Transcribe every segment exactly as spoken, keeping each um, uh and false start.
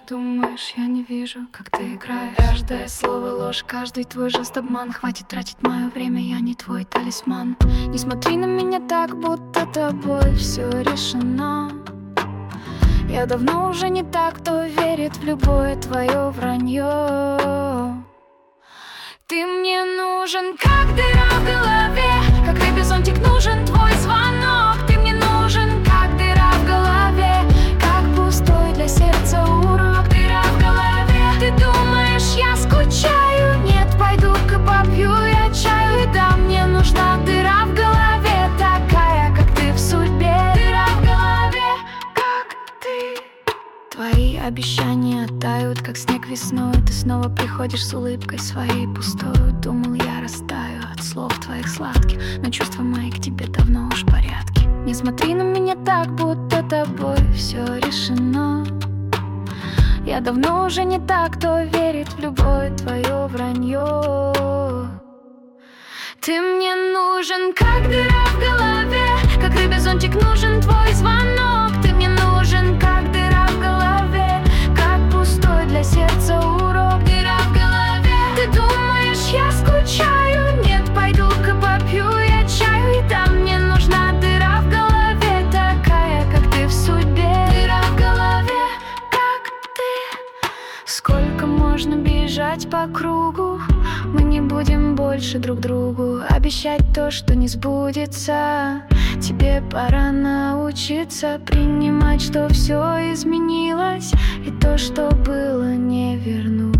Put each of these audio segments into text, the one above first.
Думаешь, я не вижу, как ты играешь? Каждое слово ложь, каждый твой жест обман. Хватит тратить мое время, я не твой талисман. Не смотри на меня так, будто тобой все решено. Я давно уже не так, кто верит в любое твое вранье. Ты мне нужен, как дыра в голове, как рыбе зонтик нужен твой звонок. Ты мне нужен, как дыра в голове, как пустой для сердца урок. Дыра в голове. Ты думаешь, я скучаю? Нет, пойду-ка попью я чаю. И да, мне нужна дыра в голове, такая, как ты в судьбе. Дыра в голове, как ты. Твои обещания тают, как снег весной. Ты снова приходишь с улыбкой своей пустой. Думал, я растаю от слов твоих сладких, но чувства мои к тебе давно уж в порядке. Не смотри на меня так, будто тобой все решено. Я давно уже не так, кто верит в любое твое вранье. Ты мне нужен, как дыра в голове, как рыбе зонтик нужен твой звонок. Ты мне нужен, как дыра в голове, как пустой для сердца урок. Дыра в голове. Ты думаешь, я скучаю? Нет, пойду-ка попью я чаю. И да, мне нужна дыра в голове, такая, как ты в судьбе. Дыра в голове, как ты. Сколько можно бежать по кругу? Мы не будем больше друг другу обещать то, что не сбудется. Тебе пора научиться принимать, что все изменилось, и то, что было, не вернуть.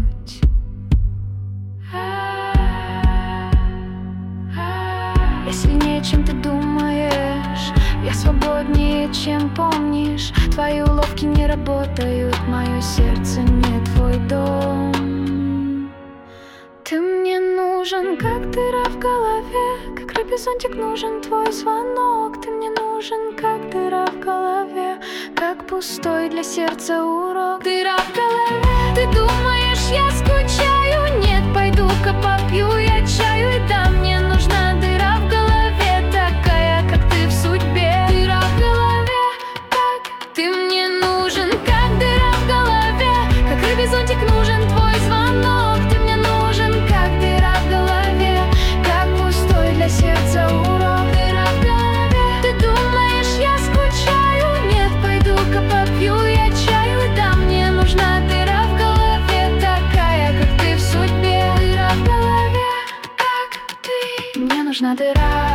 Я сильнее, чем ты думаешь, я свободнее, чем помнишь. Твои уловки не работают, мое сердце не твой дом. Ты мне нужен, как дыра в голове, как рыбе зонтик нужен твой звонок. Ты мне нужен, как дыра в голове, как пустой для сердца урок. Дыра в голове. Ты думаешь, я скучаю? Нет, пойду-ка попью я чаю. И да, мне нужна дыра в голове, такая, как ты в судьбе. Дыра в голове, как ты мне нужен, как дыра в голове, как рыбе зонтик нужен твой звонок. Ты мне нужен, как дыра в голове, как пустой для сердца урок. Дыра в голове. Ты думаешь, я скучаю? Нет, пойду-ка попью я чаю. И да, мне нужна дыра в голове, такая, как ты в судьбе. Дыра в голове, как ты. Мне нужна дыра.